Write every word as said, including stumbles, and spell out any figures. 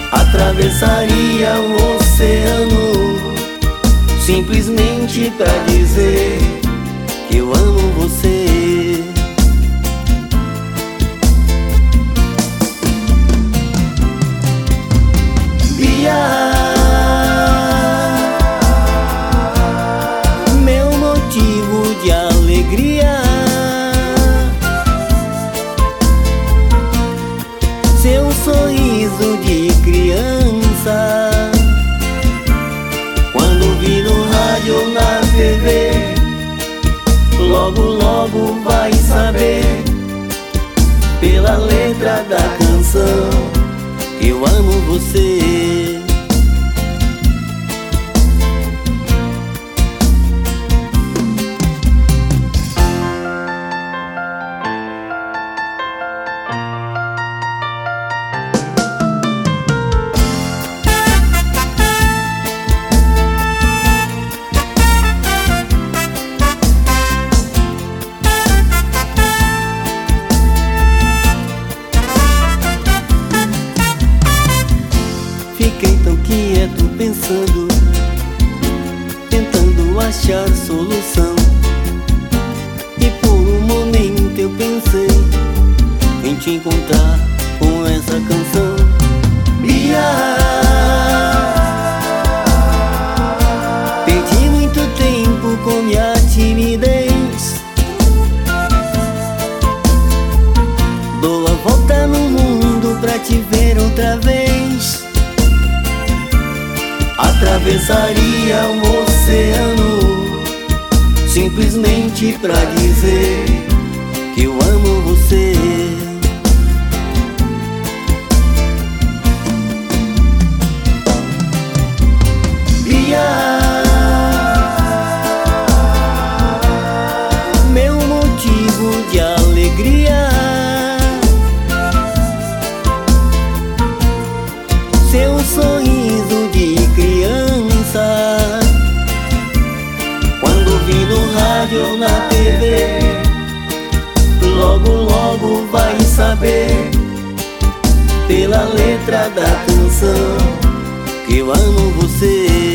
Atravessaria o oceano simplesmente pra dizer que eu amo você. Bia, meu motivo de alegria, seu sorriso de criança. Quando vi no rádio ou na T V, logo logo vai saber, pela letra da canção, que eu amo você. Fiquei tão quieto pensando, tentando achar solução. E por um momento eu pensei em te encontrar com essa canção. Bia, perdi muito tempo com minha timidez. Dou a volta no mundo pra te ver outra vez. Atravessaria o oceano simplesmente pra dizer que eu amo você. Bia, meu motivo de alegria, seu sorriso de criança. Quando vi no rádio ou na T V, logo logo vai saber, pela letra da canção, que eu amo você.